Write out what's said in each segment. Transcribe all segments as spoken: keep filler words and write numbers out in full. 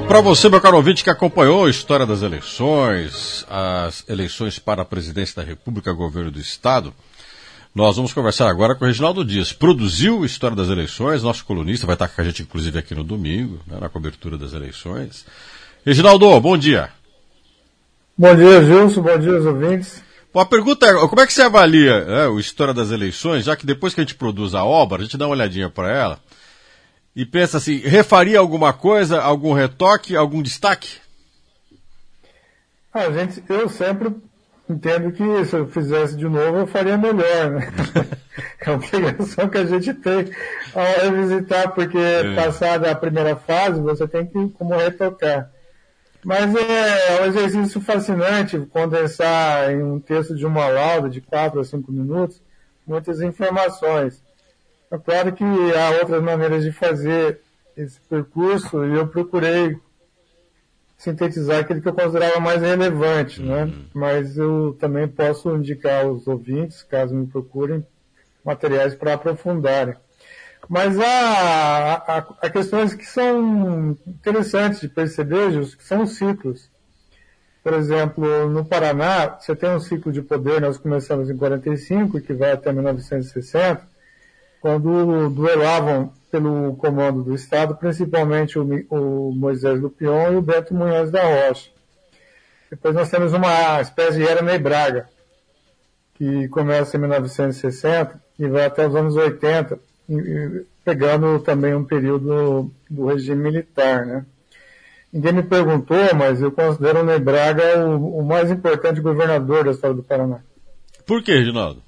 para você, meu caro ouvinte, que acompanhou a história das eleições, as eleições para a presidência da República, governo do Estado, nós vamos conversar agora com o Reginaldo Dias. Produziu a história das eleições, nosso colunista, vai estar com a gente, inclusive, aqui no domingo, né, na cobertura das eleições. Reginaldo, bom dia. Bom dia, Gilson, bom dia aos ouvintes. Bom, a pergunta é, como é que você avalia né, a história das eleições, já que depois que a gente produz a obra, a gente dá uma olhadinha para ela, e pensa assim, refaria alguma coisa, algum retoque, algum destaque? Ah, gente, eu sempre entendo que se eu fizesse de novo eu faria melhor, né? É uma obrigação que a gente tem ao revisitar, porque é. Passada a primeira fase você tem que como retocar. Mas é um exercício fascinante condensar em um texto de uma lauda de quatro a cinco minutos muitas informações. É claro que há outras maneiras de fazer esse percurso e eu procurei sintetizar aquele que eu considerava mais relevante, né? Uhum. Mas eu também posso indicar aos ouvintes, caso me procurem, materiais para aprofundarem. Mas há, há, há questões que são interessantes de perceber, Gilson, que são os ciclos. Por exemplo, no Paraná, você tem um ciclo de poder, nós começamos em quarenta e cinco, que vai até mil novecentos e sessenta, quando duelavam pelo comando do Estado, principalmente o, o Moisés Lupion e o Bento Munhoz da Rocha. Depois nós temos uma espécie de era Ney Braga, que começa em mil novecentos e sessenta e vai até os anos oitenta, pegando também um período do regime militar, né? Ninguém me perguntou, mas eu considero o Ney Braga o, o mais importante governador da história do Paraná. Por quê, Reginaldo?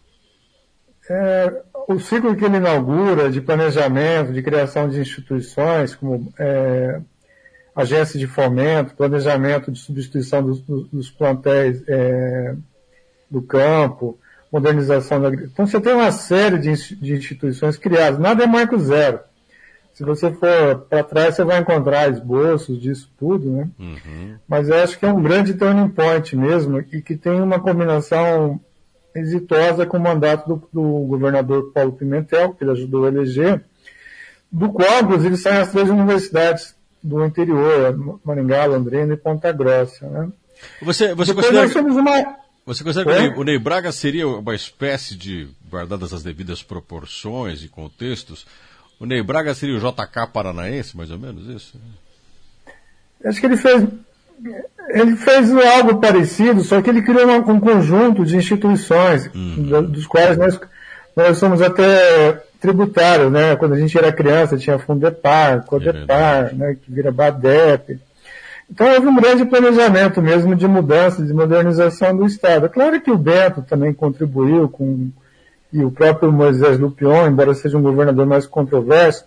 É, o ciclo que ele inaugura de planejamento, de criação de instituições, como é, agências de fomento, planejamento de substituição dos, dos plantéis é, do campo, modernização da agricultura. Então você tem uma série de, de instituições criadas. Nada é marco zero. Se você for para trás, você vai encontrar esboços disso tudo, né? Uhum. Mas eu acho que é um grande turning point mesmo e que tem uma combinação exitosa com o mandato do, do governador Paulo Pimentel, que ele ajudou a eleger, do qual, inclusive, saem as três universidades do interior, Maringá, Londrina e Ponta Grossa, né? Você, você considera, nós temos uma... você considera é? que o Ney Braga seria uma espécie de, guardadas as devidas proporções e contextos, o Ney Braga seria o J K paranaense, mais ou menos isso? Acho que ele fez... Ele fez algo parecido, só que ele criou um, um conjunto de instituições, uhum. dos quais nós, nós somos até tributários, né? Quando a gente era criança tinha Fundepar, Codepar, é né? Que vira BADEP. Então houve um grande planejamento mesmo de mudança, de modernização do Estado. É claro que o Bento também contribuiu com, e o próprio Moisés Lupion, embora seja um governador mais controverso.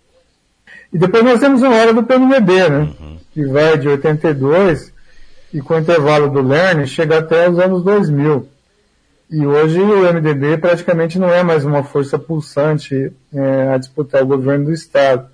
E depois nós temos uma hora do P M D B, né? Uhum. Que vai de oitenta e dois e com o intervalo do Lerner chega até os anos dois mil. E hoje o M D B praticamente não é mais uma força pulsante é, a disputar o governo do Estado.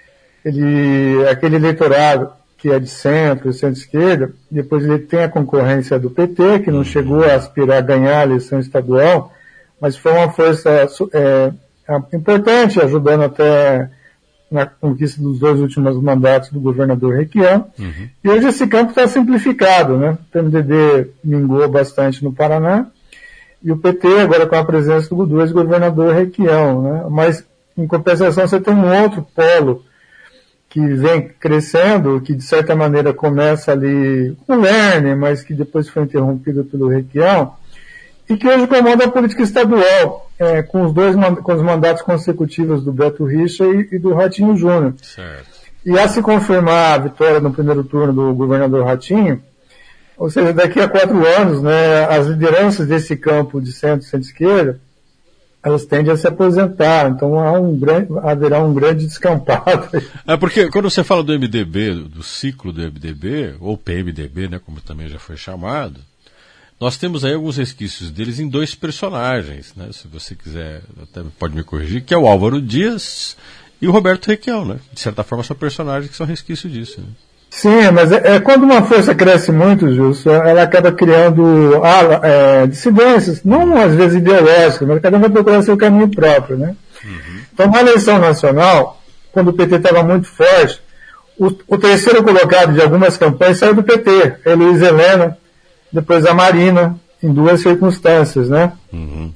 Ele, aquele eleitorado que é de centro, centro-esquerda, depois ele tem a concorrência do P T, que não chegou a aspirar a ganhar a eleição estadual, mas foi uma força é, importante, ajudando até na conquista dos dois últimos mandatos do governador Requião. Uhum. E hoje esse campo está simplificado, né? O P M D B mingou bastante no Paraná, e o P T agora com a presença do ex-governador Requião, né? Mas, em compensação, você tem um outro polo que vem crescendo, que de certa maneira começa ali com o Lerner, mas que depois foi interrompido pelo Requião, e que hoje comanda a política estadual, é, com os dois com os mandatos consecutivos do Beto Richa e, e do Ratinho Júnior. Certo. E a se confirmar a vitória no primeiro turno do governador Ratinho, ou seja, daqui a quatro anos, né, as lideranças desse campo de centro e centro-esquerda, elas tendem a se aposentar, então há um grande, haverá um grande descampado. É porque quando você fala do M D B, do ciclo do M D B, ou P M D B, né, como também já foi chamado, nós temos aí alguns resquícios deles em dois personagens, né? Se você quiser, até pode me corrigir, que é o Álvaro Dias e o Roberto Requião, né? De certa forma são personagens que são resquício disso, né? Sim, mas é, é quando uma força cresce muito, Justo, ela acaba criando ah, é, dissidências, não às vezes ideológicas, mas cada um vai procurar seu caminho próprio, né? Uhum. Então, na eleição nacional, quando o P T estava muito forte, O, o terceiro colocado de algumas campanhas saiu do P T, a Luiz Helena, depois a Marina, em duas circunstâncias, né? Uhum.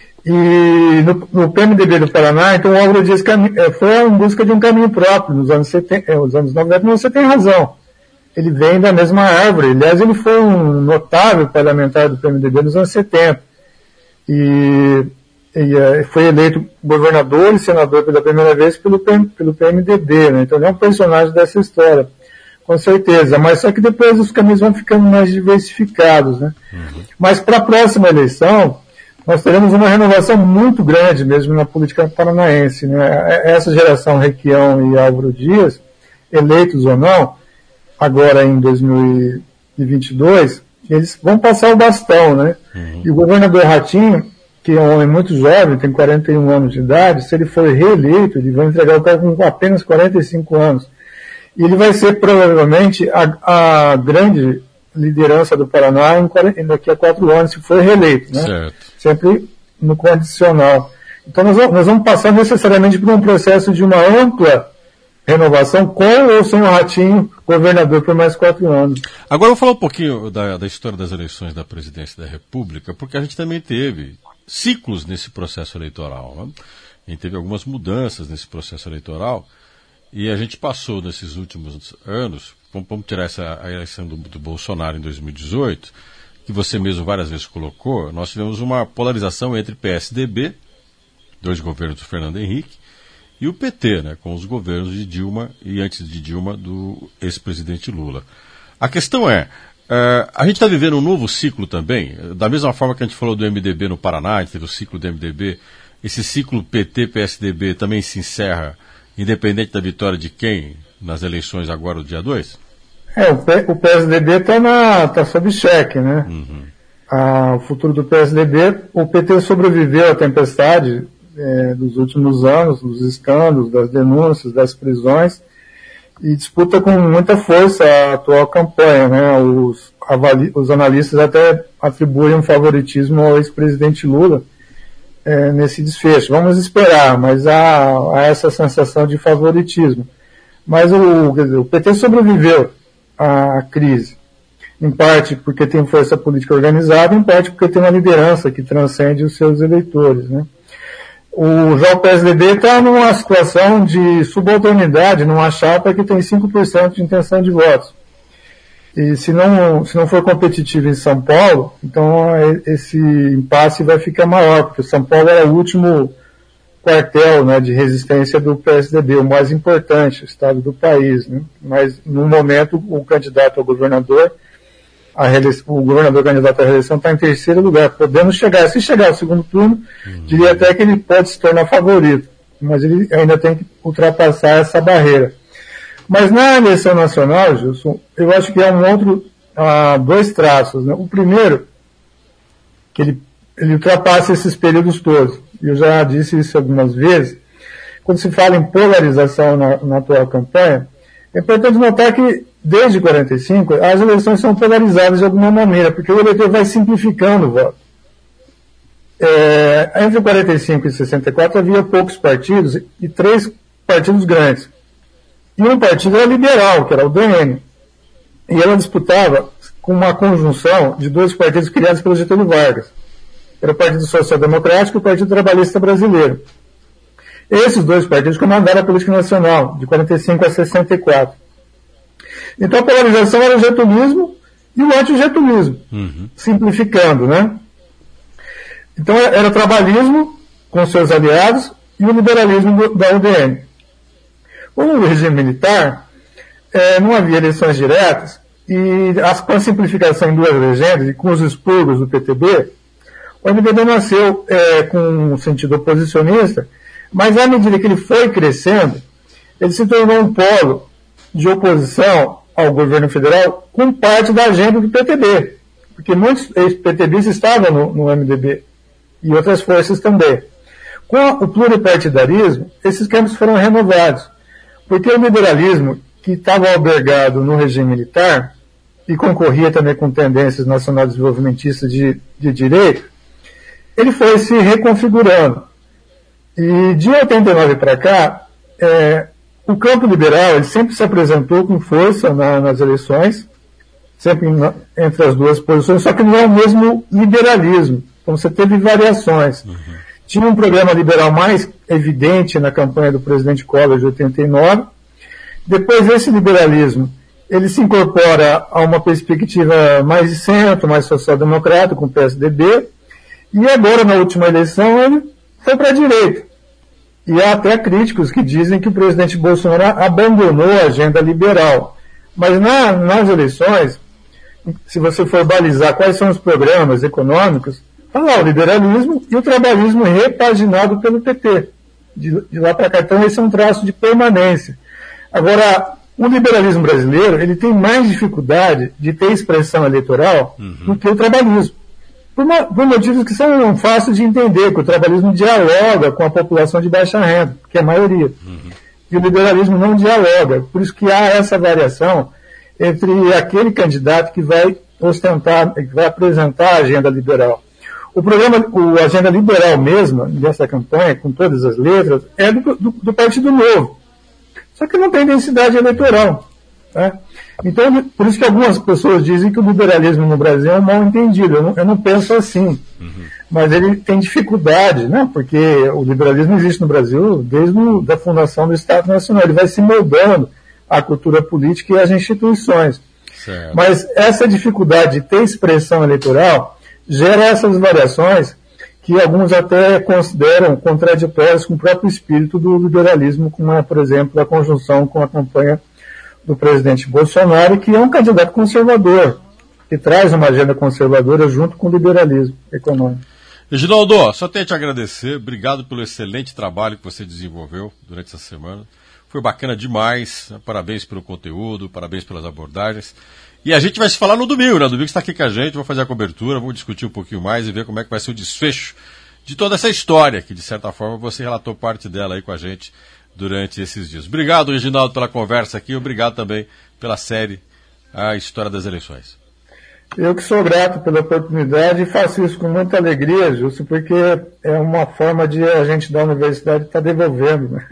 E no, no P M D B do Paraná, então o Álvaro Dias foi em busca de um caminho próprio nos anos setenta, nos anos noventa, mas você tem razão. Ele vem da mesma árvore. Aliás, ele foi um notável parlamentar do P M D B nos anos setenta. E, e foi eleito governador e senador pela primeira vez pelo, pelo P M D B, né? Então ele é um personagem dessa história, com certeza. Mas só que depois os caminhos vão ficando mais diversificados, né? Uhum. Mas para a próxima eleição, nós teremos uma renovação muito grande mesmo na política paranaense, né? Essa geração Requião e Álvaro Dias, eleitos ou não, agora em dois mil e vinte e dois, eles vão passar o bastão, né? Uhum. E o governador Ratinho, que é um homem muito jovem, tem quarenta e um anos de idade, se ele for reeleito, ele vai entregar o cargo com apenas quarenta e cinco anos. E ele vai ser provavelmente a, a grande liderança do Paraná em, daqui a quatro anos, se for reeleito, né? Certo. Sempre no condicional. Então nós vamos, nós vamos passar necessariamente por um processo de uma ampla renovação, com ou sem o Ratinho governador por mais quatro anos. Agora eu vou falar um pouquinho da, da história das eleições da presidência da República, porque a gente também teve ciclos nesse processo eleitoral, né? A gente teve algumas mudanças nesse processo eleitoral, e a gente passou nesses últimos anos, vamos, vamos tirar essa a eleição do, do Bolsonaro em dois mil e dezoito, que você mesmo várias vezes colocou, nós tivemos uma polarização entre P S D B, dois governos do Fernando Henrique, e o P T, né, com os governos de Dilma e, antes de Dilma, do ex-presidente Lula. A questão é, uh, a gente está vivendo um novo ciclo também, da mesma forma que a gente falou do M D B no Paraná, a gente teve o ciclo do M D B, esse ciclo P T-P S D B também se encerra, independente da vitória de quem nas eleições agora do dia dois? É, o, P, o P S D B está tá sob cheque, né? Uhum. Ah, o futuro do P S D B, o P T sobreviveu à tempestade É, dos últimos anos, dos escândalos, das denúncias, das prisões, e disputa com muita força a atual campanha, né? Os, avali, os analistas até atribuem um favoritismo ao ex-presidente Lula é, nesse desfecho. Vamos esperar, mas há, há essa sensação de favoritismo. Mas o, quer dizer, o P T sobreviveu à crise, em parte porque tem força política organizada, em parte porque tem uma liderança que transcende os seus eleitores, né? O, já o P S D B está numa situação de subalternidade, numa chapa que tem cinco por cento de intenção de votos. E se não, se não for competitivo em São Paulo, então esse impasse vai ficar maior, porque São Paulo era o último quartel, né, de resistência do P S D B, o mais importante, o estado do país, né? Mas, no momento, o candidato ao governador, a reeleição, o governador candidato à reeleição está em terceiro lugar, podendo chegar, se chegar ao segundo turno, uhum. diria até que ele pode se tornar favorito, mas ele ainda tem que ultrapassar essa barreira. Mas na eleição nacional, Gilson, eu acho que há um outro, há dois traços, né? O primeiro, que ele, ele ultrapassa esses períodos todos, eu já disse isso algumas vezes, quando se fala em polarização na, na atual campanha, é importante notar que desde quarenta e cinco, as eleições são polarizadas de alguma maneira, porque o eleitor vai simplificando o voto. É, entre quarenta e cinco e sessenta e quatro havia poucos partidos e três partidos grandes. E um partido era liberal, que era o D N. E ela disputava com uma conjunção de dois partidos criados pelo Getúlio Vargas. Era o Partido Social Democrático e o Partido Trabalhista Brasileiro. Esses dois partidos comandaram a política nacional, de quarenta e cinco a sessenta e quatro. Então a polarização era o getulismo e o anti-getulismo, uhum. simplificando, né? Então era o trabalhismo com seus aliados e o liberalismo do, da U D N. O regime militar, é, não havia eleições diretas e as, com a simplificação em duas legendas e com os expurgos do P T B, o M D B nasceu é, com um sentido oposicionista, mas à medida que ele foi crescendo, ele se tornou um polo de oposição ao governo federal com parte da agenda do P T B, porque muitos ex-PTBistas estavam no, no M D B e outras forças também. Com o pluripartidarismo, esses campos foram renovados, porque o liberalismo, que estava albergado no regime militar e concorria também com tendências nacionais desenvolvimentistas de, de direita, ele foi se reconfigurando. E de oitenta e nove para cá, é, o campo liberal ele sempre se apresentou com força na, nas eleições, sempre na, entre as duas posições, só que não é o mesmo liberalismo. Então você teve variações. Uhum. Tinha um programa liberal mais evidente na campanha do presidente Collor de oitenta e nove. Depois esse liberalismo ele se incorpora a uma perspectiva mais de centro, mais social-democrata, com o P S D B, e agora, na última eleição, ele foi para a direita. E há até críticos que dizem que o presidente Bolsonaro abandonou a agenda liberal. Mas na, nas eleições, se você for balizar quais são os programas econômicos, está lá o liberalismo e o trabalhismo repaginado pelo P T. De, de lá para cá, então esse é um traço de permanência. Agora, o liberalismo brasileiro, ele tem mais dificuldade de ter expressão eleitoral uhum. do que o trabalhismo. Por, uma, por motivos que são fáceis de entender, que o trabalhismo dialoga com a população de baixa renda, que é a maioria. Uhum. E o liberalismo não dialoga. Por isso que há essa variação entre aquele candidato que vai ostentar, que vai apresentar a agenda liberal. O programa, a agenda liberal mesmo, dessa campanha, com todas as letras, é do, do, do Partido Novo. Só que não tem densidade eleitoral. Né? Então, por isso que algumas pessoas dizem que o liberalismo no Brasil é um mal entendido. Eu não, eu não penso assim. Uhum. Mas ele tem dificuldade, né? Porque o liberalismo existe no Brasil desde a fundação do Estado Nacional. Ele vai se moldando à cultura política e às instituições. Certo. Mas essa dificuldade de ter expressão eleitoral gera essas variações que alguns até consideram contraditórias com o próprio espírito do liberalismo, como é, por exemplo, a conjunção com a campanha do presidente Bolsonaro, que é um candidato conservador, que traz uma agenda conservadora junto com o liberalismo econômico. Reginaldo, só tenho a te agradecer, obrigado pelo excelente trabalho que você desenvolveu durante essa semana. Foi bacana demais, parabéns pelo conteúdo, parabéns pelas abordagens. E a gente vai se falar no domingo, né? Domingo está aqui com a gente, vamos fazer a cobertura, vamos discutir um pouquinho mais e ver como é que vai ser o desfecho de toda essa história, que de certa forma você relatou parte dela aí com a gente durante esses dias. Obrigado, Reginaldo, pela conversa aqui, obrigado também pela série A História das Eleições. Eu que sou grato pela oportunidade e faço isso com muita alegria, Júlio, porque é uma forma de a gente da universidade estar devolvendo, né?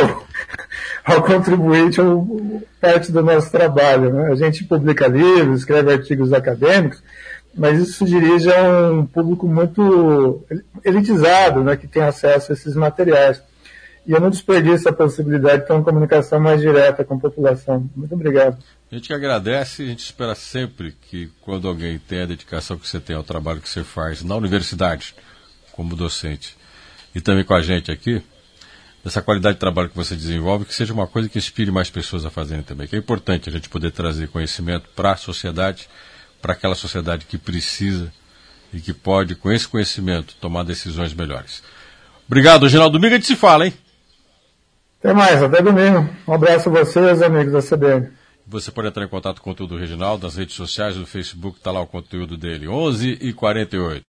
ao, ao contribuinte ao, parte do nosso trabalho. Né? A gente publica livros, escreve artigos acadêmicos, mas isso se dirige a um público muito elitizado, né, que tem acesso a esses materiais. E eu não desperdiço a possibilidade de ter uma comunicação mais direta com a população. Muito obrigado. A gente que agradece, a gente espera sempre que quando alguém tem a dedicação que você tem ao trabalho que você faz na universidade, como docente, e também com a gente aqui, essa qualidade de trabalho que você desenvolve, que seja uma coisa que inspire mais pessoas a fazerem também. Que é importante a gente poder trazer conhecimento para a sociedade, para aquela sociedade que precisa e que pode, com esse conhecimento, tomar decisões melhores. Obrigado, Reginaldo. Domingo a gente se fala, hein? Até mais, até domingo. Um abraço a vocês, amigos da C B N. Você pode entrar em contato com o conteúdo do Reginaldo nas redes sociais, no Facebook, está lá o conteúdo dele, onze e quarenta e oito.